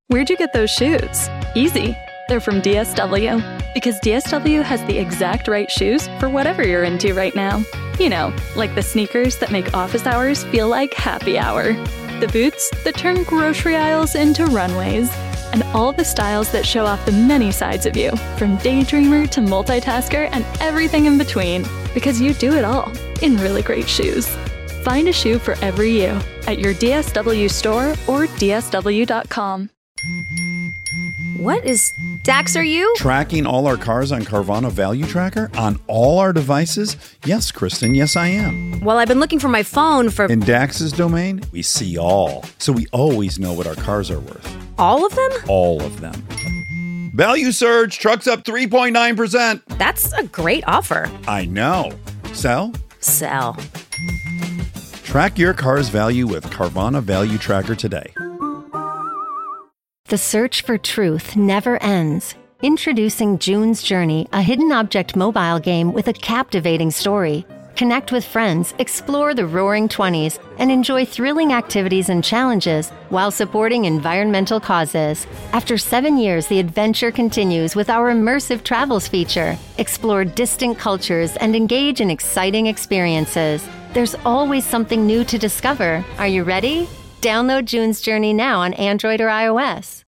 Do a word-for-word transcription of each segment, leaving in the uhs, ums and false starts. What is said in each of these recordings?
Where'd you get those shoes? Easy. They're from D S W. Because D S W has the exact right shoes for whatever you're into right now. You know, like the sneakers that make office hours feel like happy hour. The boots that turn grocery aisles into runways. And all the styles that show off the many sides of you, from daydreamer to multitasker and everything in between. Because you do it all in really great shoes. Find a shoe for every you at your D S W store or D S W dot com. What is Dax, are you? Tracking all our cars on Carvana Value Tracker on all our devices? Yes, Kristen, yes, I am. Well, I've been looking for my phone for... In Dax's domain, we see all. So we always know what our cars are worth. All of them? All of them. Value surge, trucks up three point nine percent. That's a great offer. I know. Sell? Sell. Track your car's value with Carvana Value Tracker today. The search for truth never ends. Introducing June's Journey, a hidden object mobile game with a captivating story. Connect with friends, explore the Roaring Twenties, and enjoy thrilling activities and challenges while supporting environmental causes. After seven years, the adventure continues with our immersive travels feature. Explore distant cultures and engage in exciting experiences. There's always something new to discover. Are you ready? Download June's Journey now on Android or iOS.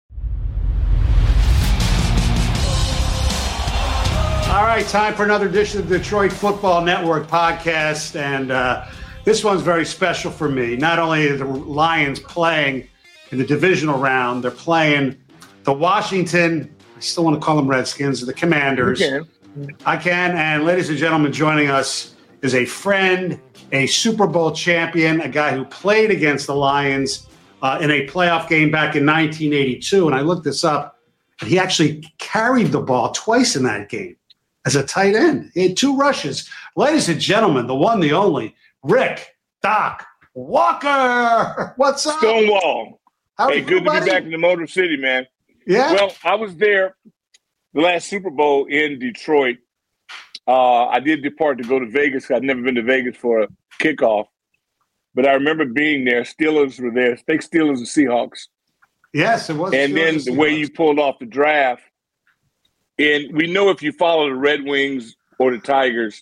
All right, time for another edition of the Detroit Football Network podcast. And uh, this one's very special for me. Not only are the Lions playing in the divisional round, they're playing the Washington, I still want to call them Redskins, the Commanders. You can. I can. And ladies and gentlemen, joining us is a friend, a Super Bowl champion, a guy who played against the Lions uh, in a playoff game back in nineteen eighty-two. And I looked this up. And he actually carried the ball twice in that game as a tight end. He had two rushes. Ladies and gentlemen, the one, the only, Rick Doc Walker. What's up? Stonewall. How hey, you, good buddy? to be back in the Motor City, man. Yeah. Well, I was there the last Super Bowl in Detroit. Uh, I did depart to go to Vegas. I'd never been to Vegas for a kickoff. But I remember being there. Steelers were there. Fake Steelers and Seahawks. Yes, it was. And then the way you pulled off the draft. And we know if you follow the Red Wings or the Tigers,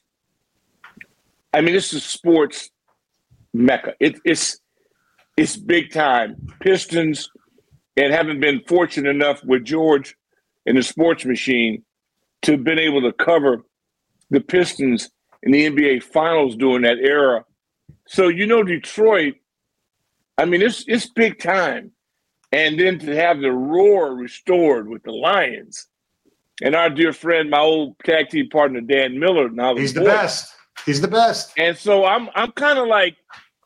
I mean, this is sports mecca. It, it's it's big time. Pistons, and having been fortunate enough with George and the sports machine to have been able to cover the Pistons in the N B A Finals during that era. So, you know, Detroit, I mean, it's it's big time. And then to have the roar restored with the Lions. And our dear friend, my old tag team partner, Dan Miller. Now He's the boy. best. He's the best. And so I'm I'm kind of like,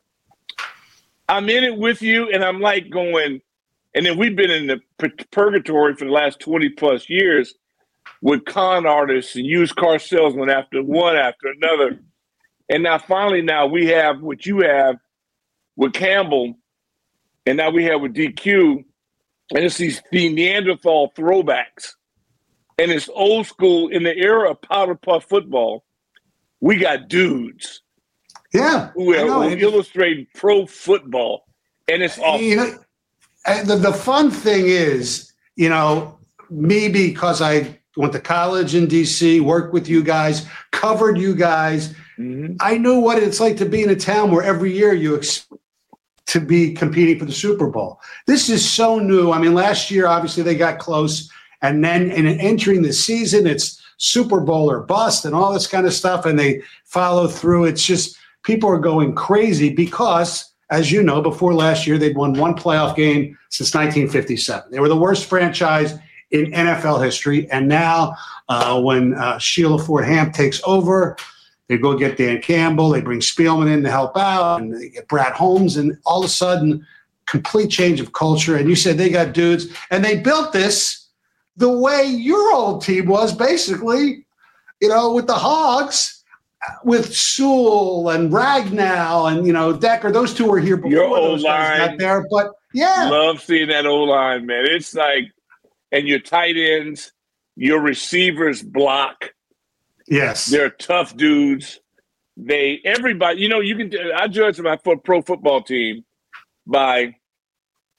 I'm in it with you, and I'm like going, and then we've been in the purgatory for the last twenty plus years with con artists and used car salesmen after one after another. And now finally now we have what you have with Campbell, and now we have with D Q, and it's these the Neanderthal throwbacks. And it's old school in the era of powder puff football. We got dudes. Yeah. Who are know, who illustrating pro football. And it's awesome. You know, and the, the fun thing is, you know, me because I went to college in D C, worked with you guys, covered you guys. Mm-hmm. I knew what it's like to be in a town where every year you expect to be competing for the Super Bowl. This is so new. I mean, last year, obviously, they got close. And then in entering the season, it's Super Bowl or bust and all this kind of stuff. And they follow through. It's just people are going crazy because, as you know, before last year, they'd won one playoff game since nineteen fifty-seven. They were the worst franchise in N F L history. And now uh, when uh, Sheila Ford Hamp takes over, they go get Dan Campbell. They bring Spielman in to help out. And they get Brad Holmes. And all of a sudden, complete change of culture. And you said they got dudes. And they built this the way your old team was, basically, you know, with the Hogs, with Sewell and Ragnow and, you know, Decker. Those two were here before your those guys line, got there. But, yeah. Love seeing that O-line, man. It's like, and your tight ends, your receivers block. Yes. They're tough dudes. They, everybody, you know, you can, I judge my pro football team by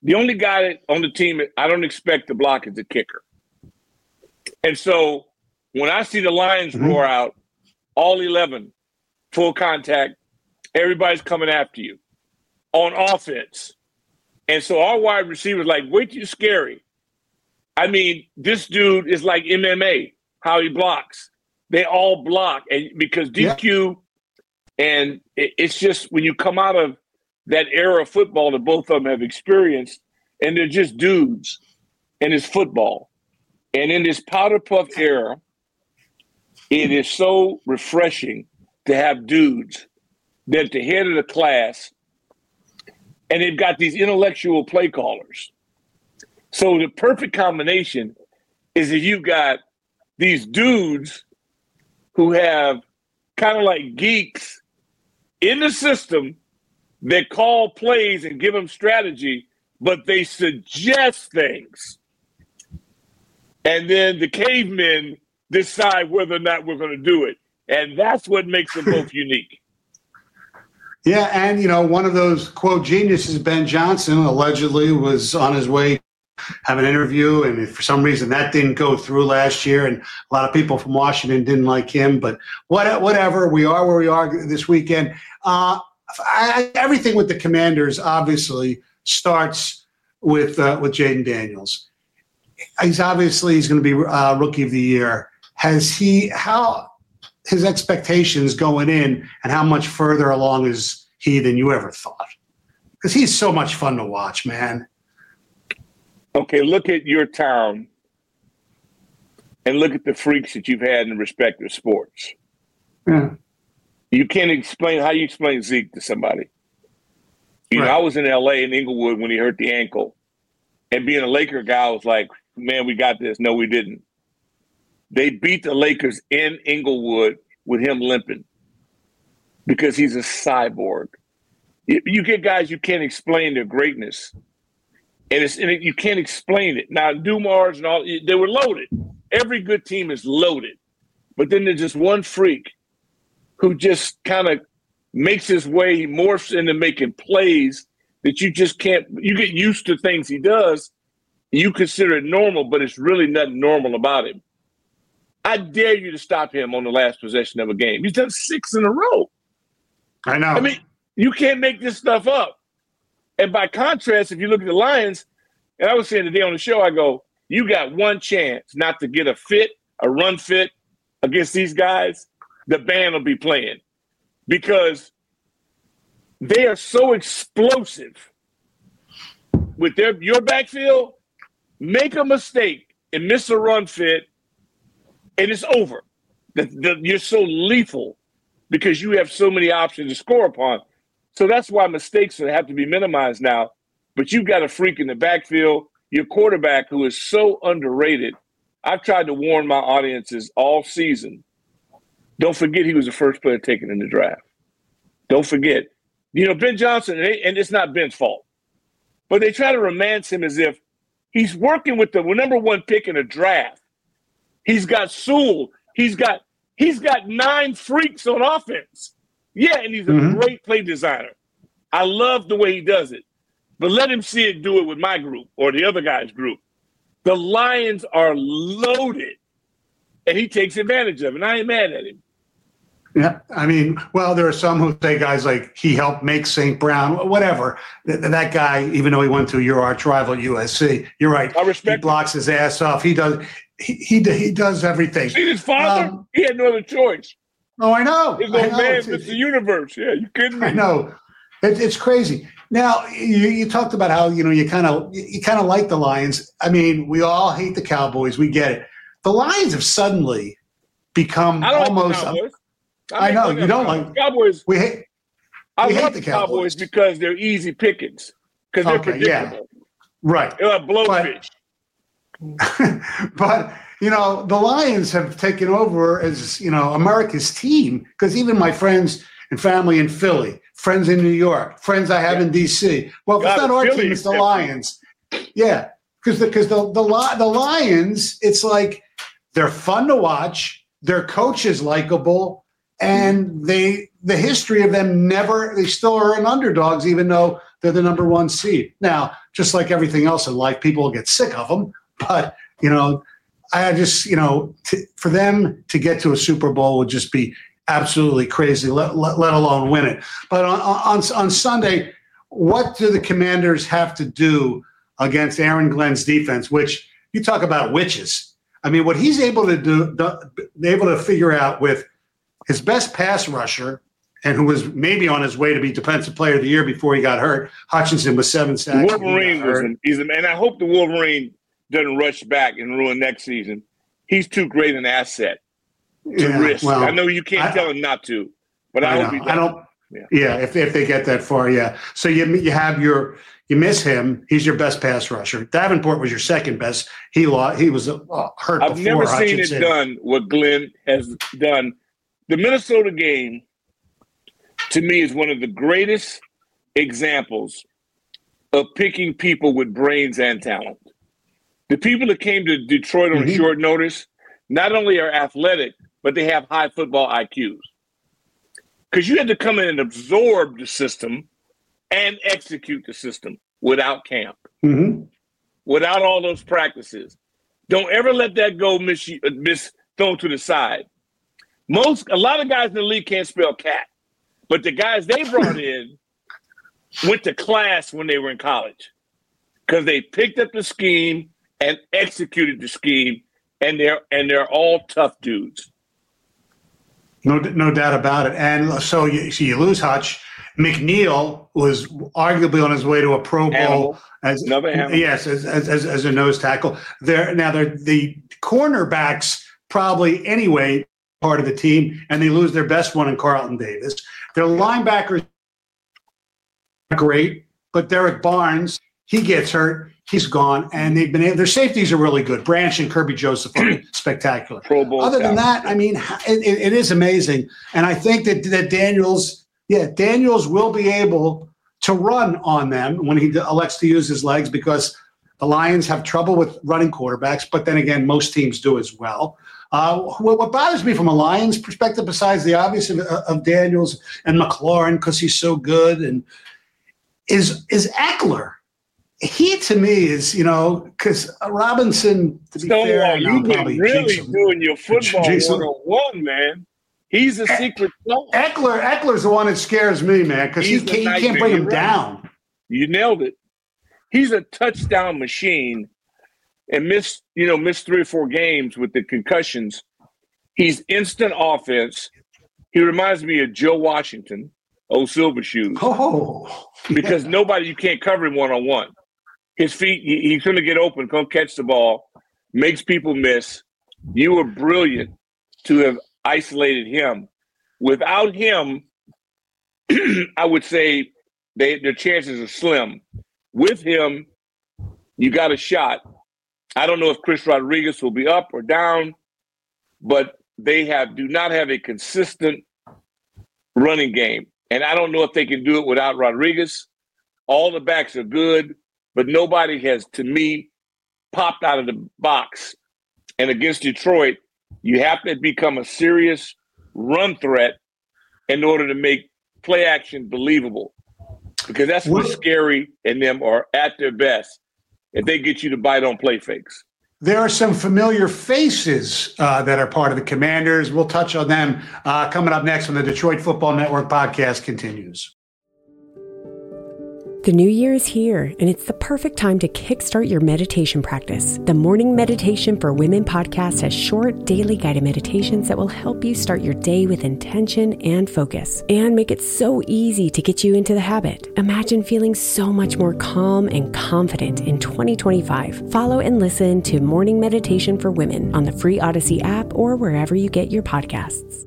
The only guy that, on the team that I don't expect to block is the kicker. And so when I see the Lions mm-hmm. roar out, all eleven, full contact, everybody's coming after you on offense. And so our wide receivers like, way too scary. I mean, this dude is like M M A, how he blocks. They all block. And because D Q yeah. and it, it's just when you come out of that era of football that both of them have experienced, and they're just dudes, and it's football. And in this powder puff era, it is so refreshing to have dudes that the head of the class, and they've got these intellectual play callers. So the perfect combination is that you've got these dudes who have kind of like geeks in the system that call plays and give them strategy, but they suggest things. And then the cavemen decide whether or not we're going to do it. And that's what makes them both unique. Yeah, and, you know, one of those, quote, geniuses, Ben Johnson, allegedly was on his way to have an interview, and for some reason that didn't go through last year, and a lot of people from Washington didn't like him. But what, whatever, we are where we are this weekend. Uh, I, everything with the Commanders obviously starts with uh, with Jayden Daniels. He's obviously he's going to be uh, Rookie of the Year. Has he how his expectations going in, and how much further along is he than you ever thought? Because he's so much fun to watch, man. Okay, look at your town and look at the freaks that you've had in respective sports. Yeah. You can't explain how you explain Zeke to somebody. You right. know, I was in L A in Inglewood when he hurt the ankle. And being a Laker guy, I was like, man, we got this. No, we didn't. They beat the Lakers in Inglewood with him limping because he's a cyborg. You get guys you can't explain their greatness. And, it's, and it, you can't explain it. Now, Dumars and all, they were loaded. Every good team is loaded. But then there's just one freak who just kind of makes his way, he morphs into making plays that you just can't – you get used to things he does. You consider it normal, but it's really nothing normal about him. I dare you to stop him on the last possession of a game. He's done six in a row. I know. I mean, you can't make this stuff up. And by contrast, if you look at the Lions, and I was saying today on the show, I go, you got one chance not to get a fit, a run fit against these guys, the band will be playing. Because they are so explosive with their your backfield. Make a mistake and miss a run fit, and it's over. The, the, you're so lethal because you have so many options to score upon. So that's why mistakes have to be minimized now. But you've got a freak in the backfield, your quarterback who is so underrated. I've tried to warn my audiences all season. Don't forget he was the first player taken in the draft. Don't forget. You know, Ben Johnson, and it's not Ben's fault, but they try to romance him as if he's working with the number one pick in a draft. He's got Sewell. He's got he's got nine freaks on offense. Yeah, and he's a mm-hmm. great play designer. I love the way he does it. But let him see it do it with my group or the other guy's group. The Lions are loaded, and he takes advantage of it, and I ain't mad at him. Yeah, I mean, well, there are some who say guys like he helped make Saint Brown, whatever. That, that guy, even though he went to your arch rival U S C, you're right. I respect. He blocks him. his ass off. He does. He he, he does everything. See his father? Um, he had no other choice. Oh, I know. His old man, it's, Mister Universe. Yeah, you kidding me? I know. It, it's crazy. Now you, you talked about how you know you kind of you kind of like the Lions. I mean, we all hate the Cowboys. We get it. The Lions have suddenly become I don't almost. Like the Cowboys. I, I know you don't like Cowboys. We hate. I we love hate the the Cowboys. Cowboys because they're easy pickings. Because they're okay, predictable. Yeah. Right. They're like blowfish. But, but you know, the Lions have taken over as you know America's team. Because even my friends and family in Philly, friends in New York, friends I have yeah. in D C. Well, if God, it's not our Philly team, it's the Lions. Yeah, because the because the the the Lions, it's like they're fun to watch. Their coach is likable. And they, the history of them never, they still are an underdogs, even though they're the number one seed. Now, just like everything else in life, people get sick of them. But, you know, I just, you know, t- for them to get to a Super Bowl would just be absolutely crazy, let, let, let alone win it. But on, on, on Sunday, what do the Commanders have to do against Aaron Glenn's defense, which you talk about witches? I mean, what he's able to do, able to figure out with his best pass rusher, and who was maybe on his way to be Defensive Player of the Year before he got hurt. Hutchinson was seven sacks. Wolverine was an, he's a, and I hope the Wolverine doesn't rush back and ruin next season. He's too great an asset to yeah, risk. Well, I know you can't I, tell him not to, but I, I hope he know. doesn't. I don't. Yeah. yeah, if if they get that far, yeah. So you you have your you miss him. He's your best pass rusher. Davenport was your second best. He lost. He was uh, hurt. I've before never Hutchinson. seen it done what Glenn has done. The Minnesota game, to me, is one of the greatest examples of picking people with brains and talent. The people that came to Detroit on mm-hmm. short notice not only are athletic, but they have high football I Qs. Because you had to come in and absorb the system and execute the system without camp, mm-hmm. without all those practices. Don't ever let that go miss, miss thrown to the side. Most, a lot of guys in the league can't spell cat, but the guys they brought in went to class when they were in college because they picked up the scheme and executed the scheme, and they're and they're all tough dudes. No, no doubt about it. And so you, so you lose Hutch. McNeil was arguably on his way to a Pro Bowl. Animal. As Another animal. Yes, as, as as a nose tackle. There now, they're the cornerbacks probably anyway part of the team, and they lose their best one in Carlton Davis. Their linebackers are great, but Derek Barnes, he gets hurt, he's gone, and they've been able, their safeties are really good. Branch and Kirby Joseph are spectacular. Pro Bowl Other than that, I mean, it, it, it is amazing, and I think that that Daniels, yeah, Daniels will be able to run on them when he elects to use his legs because the Lions have trouble with running quarterbacks, but then again, most teams do as well. Uh, what, what bothers me from a Lions perspective, besides the obvious of, of Daniels and McLaurin because he's so good, and is is Eckler. He to me is, you know, because Robinson. To be Stonewall, fair, you've been really doing your football one on one, man. He's a secret sauce. Eckler, Eckler's the one that scares me, man, because he, he can't bring him down. You nailed it. He's a touchdown machine. And missed, you know, missed three or four games with the concussions. He's instant offense. He reminds me of Joe Washington, old Silver Shoes. Oh, yeah. Because nobody, you can't cover him one-on-one. His feet, he, he's going to get open, come catch the ball, makes people miss. You were brilliant to have isolated him. Without him, I would say they, their chances are slim. With him, you got a shot. I don't know if Chris Rodriguez will be up or down, but they have do not have a consistent running game. And I don't know if they can do it without Rodriguez. All the backs are good, but nobody has, to me, popped out of the box. And against Detroit, you have to become a serious run threat in order to make play action believable. Because that's when Scary and them are at their best. If they get you to bite on play fakes. There are some familiar faces uh, that are part of the Commanders. We'll touch on them uh, coming up next when the Detroit Football Network podcast continues. The new year is here, and it's the perfect time to kickstart your meditation practice. The Morning Meditation for Women podcast has short, daily guided meditations that will help you start your day with intention and focus, and make it so easy to get you into the habit. Imagine feeling so much more calm and confident in twenty twenty-five. Follow and listen to Morning Meditation for Women on the free Odyssey app or wherever you get your podcasts.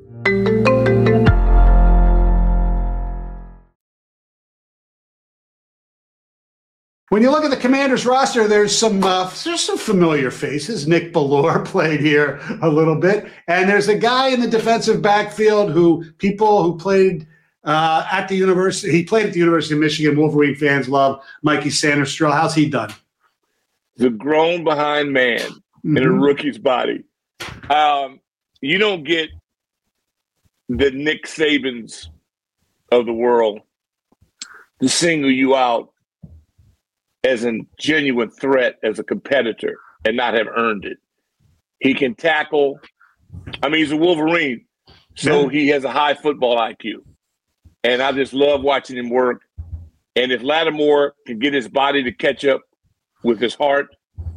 When you look at the Commanders roster, there's some uh, there's some familiar faces. Nick Bellore played here a little bit, and there's a guy in the defensive backfield who people who played uh, at the university. He played at the University of Michigan. Wolverine fans love Mikey Sanders-Stroll. How's he done? The grown behind man mm-hmm. in a rookie's body. Um, you don't get the Nick Sabans of the world to single you out as a genuine threat as a competitor and not have earned it. He can tackle. I mean, he's a Wolverine, so he has a high football I Q. And I just love watching him work. And if Lattimore can get his body to catch up with his heart,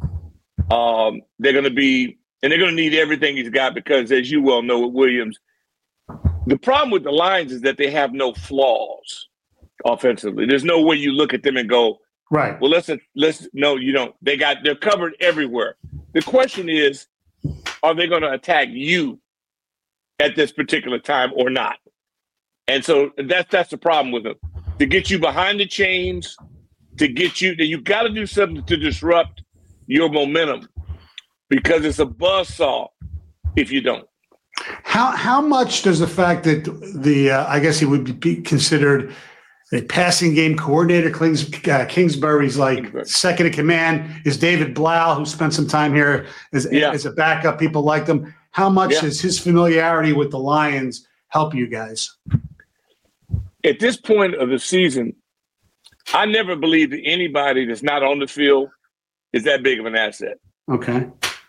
um, they're going to be – and they're going to need everything he's got because, as you well know with Williams, the problem with the Lions is that they have no flaws offensively. There's no way you look at them and go, right. Well, let's let's no, you don't. They got they're covered everywhere. The question is, are they going to attack you at this particular time or not? And so that's that's the problem with them. To get you behind the chains, to get you, you got to do something to disrupt your momentum because it's a buzzsaw if you don't. How how much does the fact that the uh, I guess he would be considered a passing game coordinator, Kings, uh, Kingsbury's like Kingsbury. second in command is David Blau, who spent some time here as, yeah. as a backup. People liked him. How much yeah. does his familiarity with the Lions help you guys? At this point of the season, I never believe that anybody that's not on the field is that big of an asset. Okay.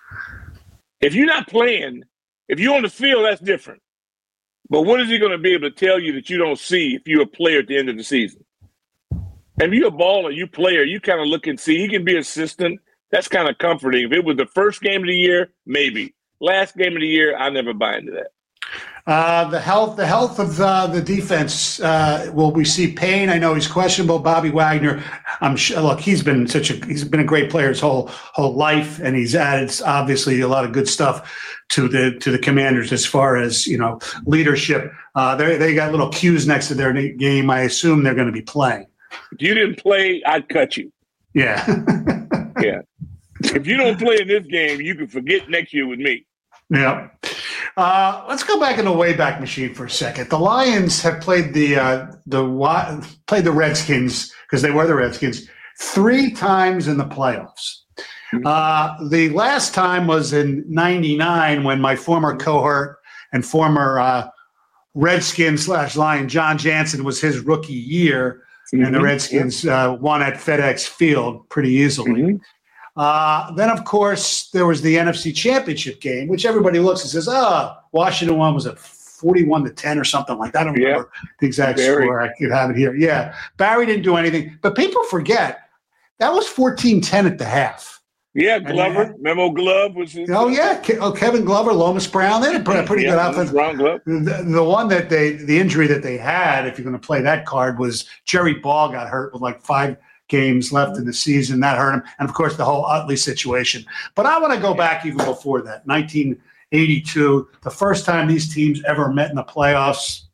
If you're not playing, if you're on the field, that's different. But what is he going to be able to tell you that you don't see if you're a player at the end of the season? And if you're a baller, you player, you kind of look and see. He can be assistant. That's kind of comforting. If it was the first game of the year, maybe. Last game of the year, I never buy into that. Uh, the health, the health of uh, the defense. Uh, will we see Payne? I know he's questionable. Bobby Wagner. I'm sure. Look, he's been such a he's been a great player his whole whole life, and he's added obviously a lot of good stuff to the to the Commanders as far as you know leadership. Uh, they they got little cues next to their game. I assume they're going to be playing. If you didn't play, I'd cut you. Yeah, yeah. If you don't play in this game, you can forget next year with me. Yeah. Uh, let's go back in the Wayback Machine for a second. The Lions have played the uh, the played the Redskins because they were the Redskins three times in the playoffs. Uh, the last time was in ninety-nine when my former cohort and former uh, Redskin slash Lion John Jansen was his rookie year, mm-hmm. and the Redskins uh, won at FedEx Field pretty easily. Mm-hmm. Uh, then, of course, there was the N F C Championship game, which everybody looks and says, oh, Washington won, was it forty-one to ten or something like that? I don't yeah. remember the exact Barry. score. I could have it here. Yeah, Barry didn't do anything. But people forget, that was fourteen ten at the half. Yeah, Glover. Had, Memo Glove was his Oh, yeah. Ke- oh, Kevin Glover, Lomas Brown. They had a pretty yeah, good offense. Brown Glove. The, the one that they, the injury that they had, if you're going to play that card, was Jerry Ball got hurt with like five games left in the season. That hurt him. And, of course, the whole Utley situation. But I want to go back even before that, nineteen eighty-two, the first time these teams ever met in the playoffs.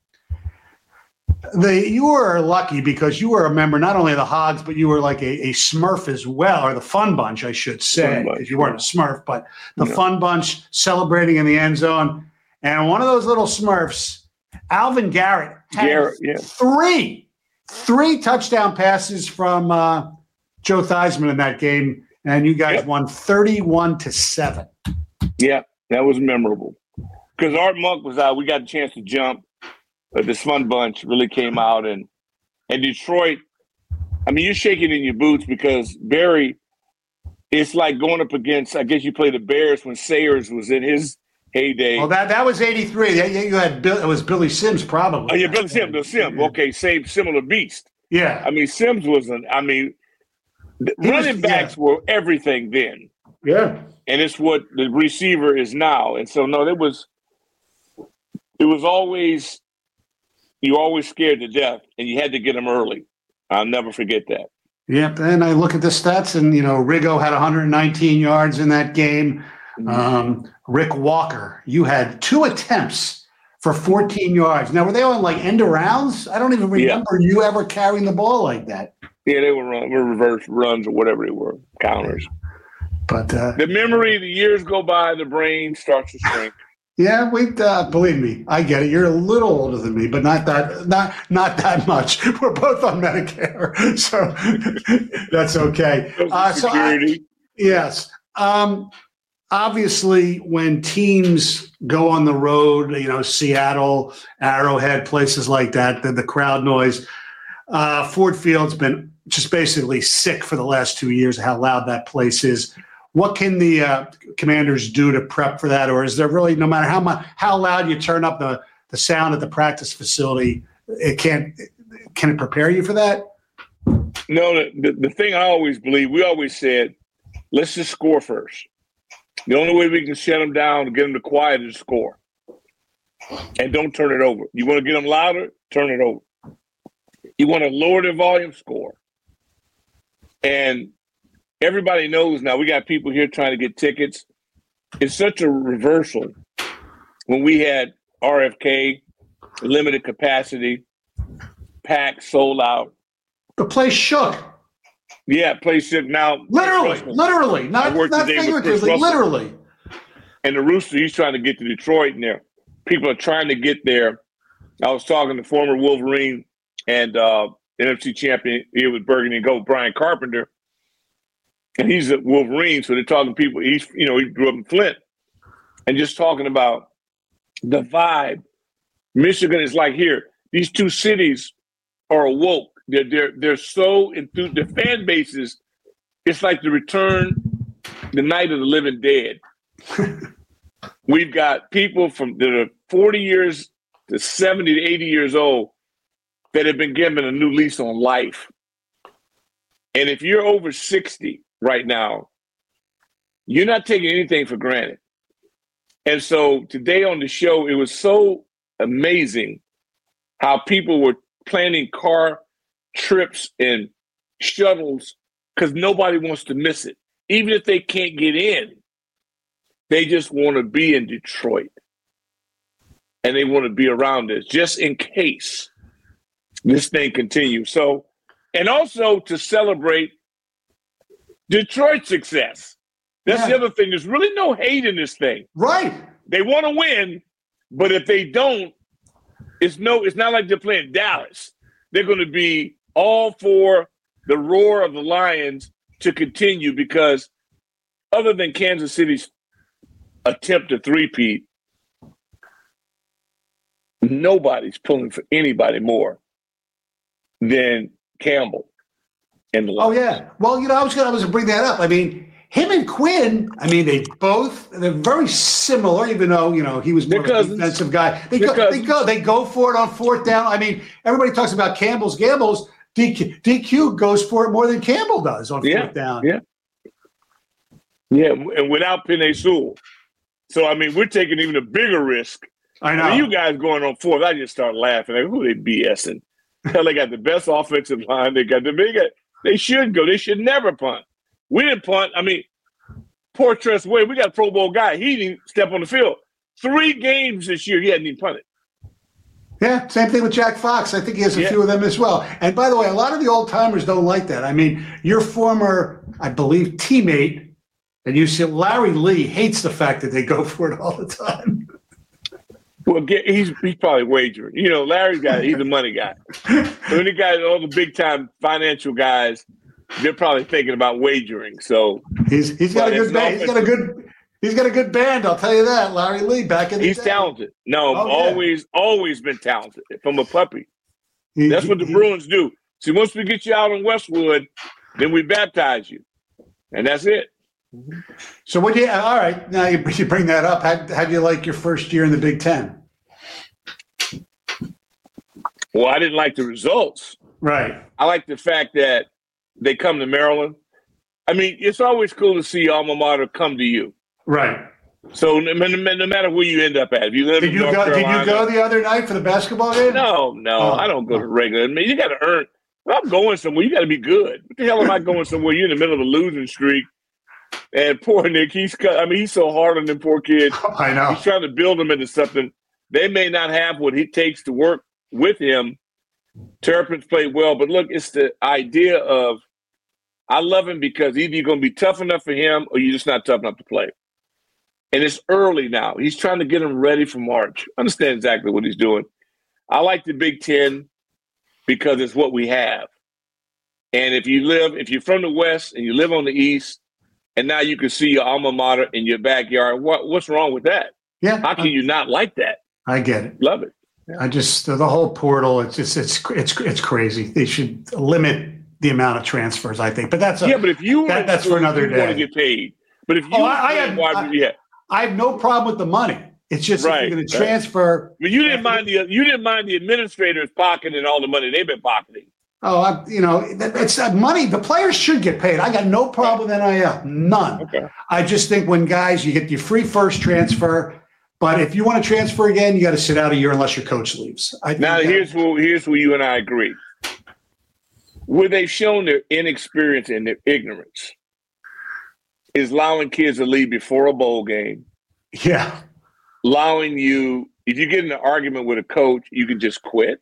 The, you were lucky because you were a member not only of the Hogs, but you were like a, a Smurf as well, or the Fun Bunch, I should say, because you weren't a Smurf, but the yeah. Fun Bunch celebrating in the end zone. And one of those little Smurfs, Alvin Garrett, had Garrett, yeah. three, three touchdown passes from uh, Joe Theismann in that game, and you guys yep. won thirty-one to seven. Yeah, that was memorable. Because Art Monk was out. We got a chance to jump. Uh, this Fun Bunch really came out, and and Detroit, I mean, you're shaking in your boots because Barry, it's like going up against, I guess you played the Bears when Sayers was in his heyday. Well, that that was eighty-three. Yeah, you had Bill, it was Billy Sims probably. Oh, yeah, Billy Sims, Bill Sims. Okay, same, similar beast. Yeah. I mean, Sims was an, I mean, the running was, backs yeah. were everything then. Yeah. And it's what the receiver is now. And so, no, it was, it was always, you always scared to death, and you had to get them early. I'll never forget that. Yep, and I look at the stats, and, you know, Riggo had one hundred nineteen yards in that game. Mm-hmm. Um, Rick Walker, you had two attempts for fourteen yards. Now, were they on, like, end arounds? I don't even remember yeah. you ever carrying the ball like that. Yeah, they were, run, were reverse runs or whatever they were, counters. But uh, the memory, the years go by, the brain starts to shrink. Yeah, we uh, believe me, I get it. You're a little older than me, but not that not not that much. We're both on Medicare, so that's okay. Uh, so I, yes, um, obviously, when teams go on the road, you know, Seattle, Arrowhead, places like that, the, the crowd noise, uh, Ford Field's been just basically sick for the last two years of how loud that place is. What can the uh, Commanders do to prep for that? Or is there really, no matter how much, how loud you turn up the, the sound at the practice facility, it can't, can it prepare you for that? No, the, the, the thing I always believe, we always said, let's just score first. The only way we can shut them down and get them to quiet is to score. And don't turn it over. You want to get them louder? Turn it over. You want to lower their volume? Score. And everybody knows now, we got people here trying to get tickets. It's such a reversal. When we had R F K, limited capacity, packed, sold out. The place shook. Yeah, place shook. Now, literally, literally, not, not figuratively, literally. And the Rooster, he's trying to get to Detroit, and there, people are trying to get there. I was talking to former Wolverine and uh, N F C champion here with Burgundy and Gold, Brian Carpenter, and he's a Wolverine. So they're talking to people. He's, you know, he grew up in Flint, and just talking about the vibe. Michigan is like here. These two cities are awoke. They're they're they're so enthused. The fan bases, it's like the return, the night of the living dead. We've got people from that are forty years to seventy to eighty years old that have been given a new lease on life. And if you're over sixty right now, you're not taking anything for granted. And so today on the show, it was so amazing how people were planning car trips and shuttles because nobody wants to miss it. Even if they can't get in, they just want to be in Detroit. And they want to be around this just in case this thing continues. So, and also to celebrate Detroit's success. That's yeah. the other thing. There's really no hate in this thing. Right. They want to win, but if they don't, it's no, it's not like they're playing Dallas. They're going to be all for the roar of the Lions to continue because other than Kansas City's attempt to three-peat, nobody's pulling for anybody more than Campbell and the Lions. Oh, yeah. Well, you know, I was going to bring that up. I mean, him and Quinn, I mean, they both, they're very similar, even though, you know, he was more of a defensive guy. They go, they go, they go for it on fourth down. I mean, everybody talks about Campbell's gambles. D Q, D Q goes for it more than Campbell does on yeah, fourth down. Yeah. Yeah, and without Penei Sewell. So, I mean, we're taking even a bigger risk. I know. I mean, you guys going on fourth, I just start laughing. Like, who are they BSing? Hell, they got the best offensive line. They got the big. They should go. They should never punt. We didn't punt. I mean, poor Tress Wade. We got a Pro Bowl guy. He didn't step on the field. Three games this year, he hadn't even punted. Yeah, same thing with Jack Fox. I think he has a yeah. few of them as well. And by the way, a lot of the old timers don't like that. I mean, your former, I believe, teammate, and you see Larry Lee hates the fact that they go for it all the time. Well, he's he's probably wagering. You know, Larry's guy, he's a money guy. So any guys, all the big time financial guys, they're probably thinking about wagering. So he's he's got a good band. He's got a good he's got a good band. I'll tell you that. Larry Lee back in the he's day. talented. No, oh, always yeah. always been talented from a puppy. He, That's what the he, Bruins do. See, once we get you out in Westwood, then we baptize you, and that's it. So what do you? All right, now you, you bring that up. How how do you like your first year in the Big Ten? Well, I didn't like the results. Right. I like the fact that they come to Maryland. I mean, it's always cool to see alma mater come to you. Right. So no, no matter where you end up at, if you live did in you North go? Carolina, did you go the other night for the basketball game? No, no, oh. I don't go to regular. I mean, you got to earn. If I'm going somewhere, you got to be good. What the hell am I going somewhere? You're in the middle of a losing streak. And poor Nick, he's I mean, he's so hard on them poor kids. I know. He's trying to build them into something. They may not have what it takes to work with him. Turpin's played well, but look, it's the idea of I love him because either you're going to be tough enough for him or you're just not tough enough to play. And it's early now. He's trying to get him ready for March. I understand exactly what he's doing. I like the Big Ten because it's what we have. And if you live, if you're from the West and you live on the East and now you can see your alma mater in your backyard. What what's wrong with that? Yeah. How can I, you not like that? I get it. Love it. Yeah. I just the whole portal. It's just it's it's it's crazy. They should limit the amount of transfers, I think. But that's a, yeah. But if you that, that's for another you day. Want to get paid. But if you, oh, I, I, have, why, I, yeah. I have no problem with the money. It's just right, if you're going to right. transfer. But you didn't mind the you didn't mind the administrators pocketing all the money they've been pocketing. Oh, I, you know, it's uh, money. The players should get paid. I got no problem with N I L, none. Okay. I just think when guys, you get your free first transfer, but if you want to transfer again, you got to sit out a year unless your coach leaves. I think now that, here's where here's where you and I agree. Where they've shown their inexperience and their ignorance is allowing kids to leave before a bowl game. Yeah. Allowing you, if you get in an argument with a coach, you can just quit.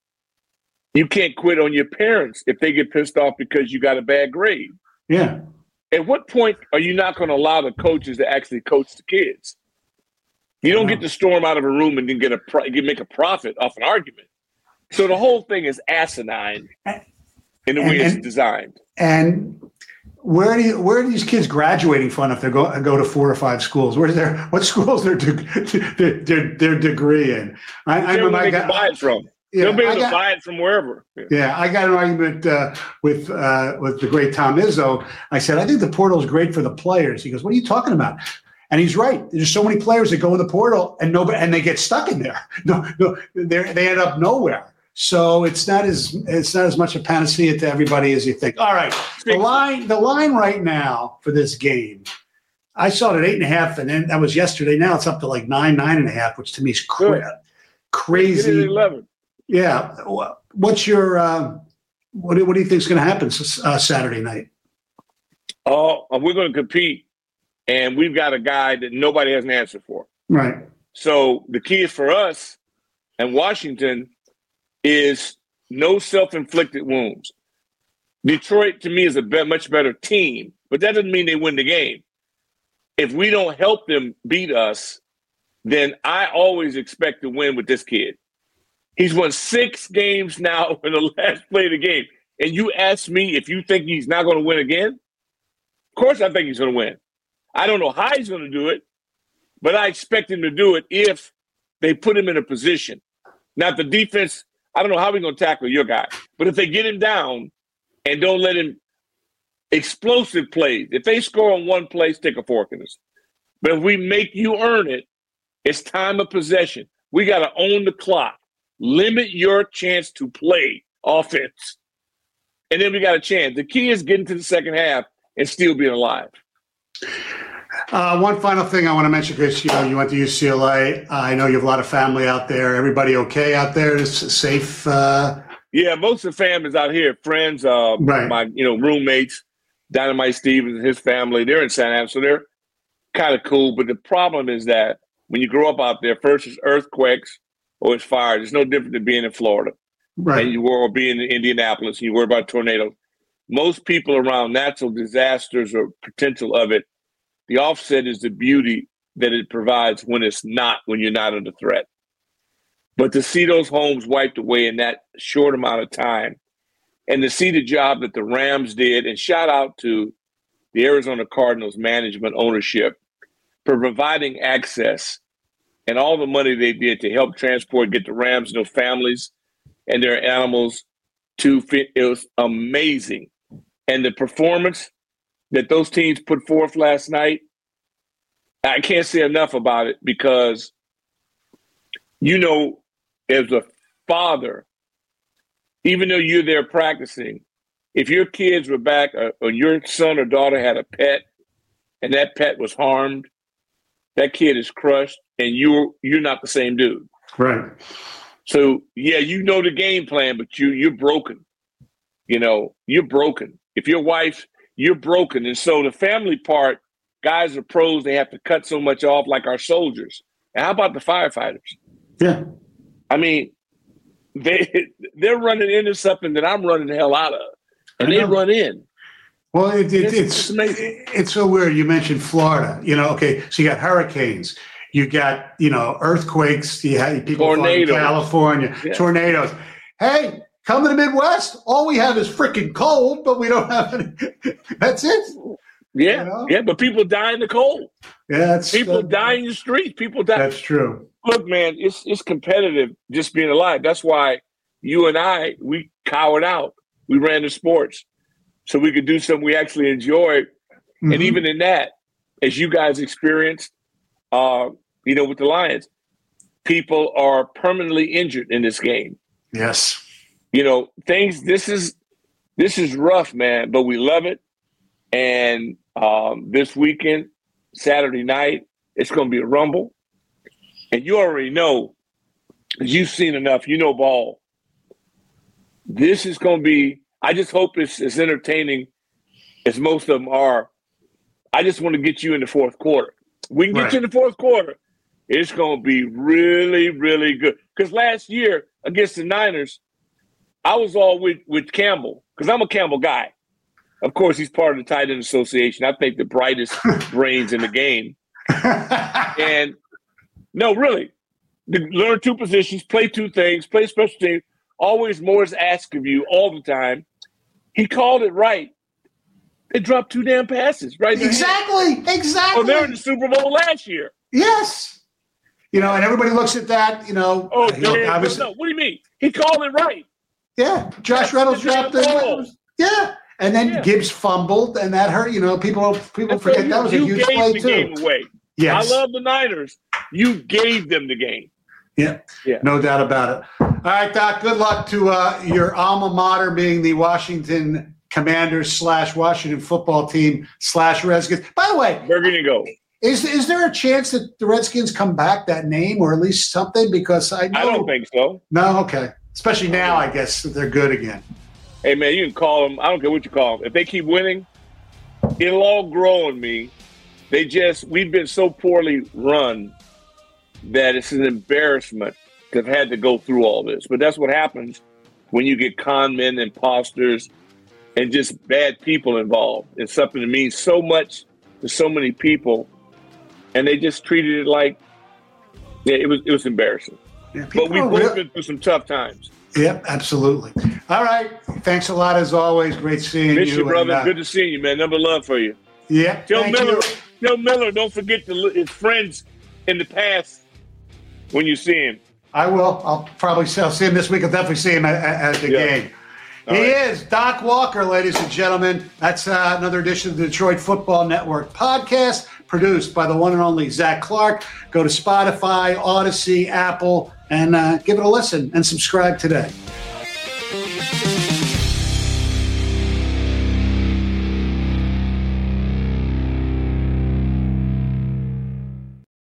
You can't quit on your parents if they get pissed off because you got a bad grade. Yeah. At what point are you not going to allow the coaches to actually coach the kids? You don't get to storm out of a room and then get a get make a profit off an argument. So the whole thing is asinine in the and, way it's and, designed. And where do you, where are these kids graduating from if they go go to four or five schools? Where's their what schools their their, their, their degree in? I, I remember I got buy it from. Yeah, They'll be able got, to buy it from wherever. Yeah, yeah I got an argument uh, with uh, with the great Tom Izzo. I said, I think the portal is great for the players. He goes, what are you talking about? And he's right. There's so many players that go in the portal and nobody and they get stuck in there. No, no, they they end up nowhere. So it's not as it's not as much a panacea to everybody as you think. All right, the line the line right now for this game, I saw it at eight and a half, and then that was yesterday. Now it's up to like nine, nine and a half, which to me is cra- crazy. Get it at eleven. Yeah. What's your uh, what? Do, what do you think is going to happen uh, Saturday night? Oh, we're going to compete, and we've got a guy that nobody has an answer for. Right. So the key for us and Washington is no self-inflicted wounds. Detroit, to me, is a be- much better team, but that doesn't mean they win the game. If we don't help them beat us, then I always expect to win with this kid. He's won six games now in the last play of the game. And you ask me if you think he's not going to win again? Of course I think he's going to win. I don't know how he's going to do it, but I expect him to do it if they put him in a position. Now, the defense, I don't know how we're going to tackle your guy, but if they get him down and don't let him explosive plays, if they score on one play, stick a fork in us. But if we make you earn it, it's time of possession. We got to own the clock. Limit your chance to play offense. And then we got a chance. The key is getting to the second half and still being alive. Uh, one final thing I want to mention, because you know you went to U C L A. Uh, I know you have a lot of family out there. Everybody okay out there? Is safe? Uh... Yeah, most of the family's out here. Friends, uh, right. my you know roommates, Dynamite Stevens and his family. They're in San Antonio, so they're kind of cool. But the problem is that when you grow up out there, first it's earthquakes or it's fire. It's no different than being in Florida. Right. And you were or being in Indianapolis and you worry about tornadoes. Most people around natural disasters or potential of it, the offset is the beauty that it provides when it's not, when you're not under threat. But to see those homes wiped away in that short amount of time and to see the job that the Rams did, and shout out to the Arizona Cardinals management ownership for providing access and all the money they did to help transport, get the Rams and their families and their animals to fit. It was amazing. And the performance that those teams put forth last night, I can't say enough about it because, you know, as a father, even though you're there practicing, if your kids were back or, or your son or daughter had a pet and that pet was harmed, that kid is crushed and you're you're not the same dude. Right. So, yeah, you know the game plan, but you, you're broken. You know, you're broken. If your wife, you're broken. And so the family part, guys are pros. They have to cut so much off like our soldiers. And how about the firefighters? Yeah. I mean, they, they're running into something that I'm running the hell out of. And they run in. Well, it, it, it's, it's, it's, it's so weird. You mentioned Florida. You know, okay, so you got hurricanes. You got, you know, earthquakes. You have people tornadoes. In California, yeah. Tornadoes. Hey, come to the Midwest. All we have is freaking cold, but we don't have any. That's it. Yeah, you know? yeah, but people die in the cold. Yeah, that's, people uh, die in the streets. People die. That's true. Look, man, it's it's competitive just being alive. That's why you and I, we cowered out. We ran the sports so we could do something we actually enjoyed. Mm-hmm. And even in that, as you guys experienced, uh, you know, with the Lions, people are permanently injured in this game. Yes. You know, things, this is, this is rough, man, but we love it. And um, this weekend, Saturday night, it's going to be a rumble. And you already know, you've seen enough, you know ball. This is going to be, I just hope it's as entertaining as most of them are. I just want to get you in the fourth quarter. We can get right. you in the fourth quarter. It's going to be really, really good. Because last year against the Niners, I was all with, with Campbell because I'm a Campbell guy. Of course, he's part of the Tight End Association. I think the brightest brains in the game. And no, really, learn two positions, play two things, play special teams. Always more is asked of you all the time. He called it right. They dropped two damn passes, right? Exactly, exactly. Oh, they were in the Super Bowl last year. Yes. You know, and everybody looks at that, you know. Oh, you know, damn, obviously, no, what do you mean? He called it right. Yeah, Josh Reynolds dropped the Yeah, and then yeah. Gibbs fumbled, and that hurt. You know, people people and forget so you, that was a huge play, You gave the too. game away. Yes. I love the Niners. You gave them the game. Yeah, yeah, no doubt about it. All right, Doc, good luck to uh, your alma mater being the Washington Commanders slash Washington football team slash Redskins. By the way, we're going to go. Is is there a chance that the Redskins come back, that name, or at least something? Because I know, I don't think so. No, okay. Especially now, I guess, that they're good again. Hey, man, you can call them. I don't care what you call them. If they keep winning, it'll all grow on me. They just, we've been so poorly run that it's an embarrassment to have had to go through all this. But that's what happens when you get con men, imposters, and just bad people involved. It's something that means so much to so many people, and they just treated it like yeah, it was it was embarrassing. Yeah, but we've both been through some tough times. Yep, absolutely. All right. Thanks a lot as always. Great seeing Miss you. you, brother. And, uh, Good to see you, man. Number of love for you. Yeah. Tell Miller, you. tell Miller, don't forget to, his friends in the past when you see him. I will. I'll probably see, I'll see him this week. I'll definitely see him at, at the yeah. game. All he right. is Doc Walker, ladies and gentlemen. That's uh, another edition of the Detroit Football Network podcast, produced by the one and only Zach Clark. Go to Spotify, Odyssey, Apple, and uh, give it a listen and subscribe today.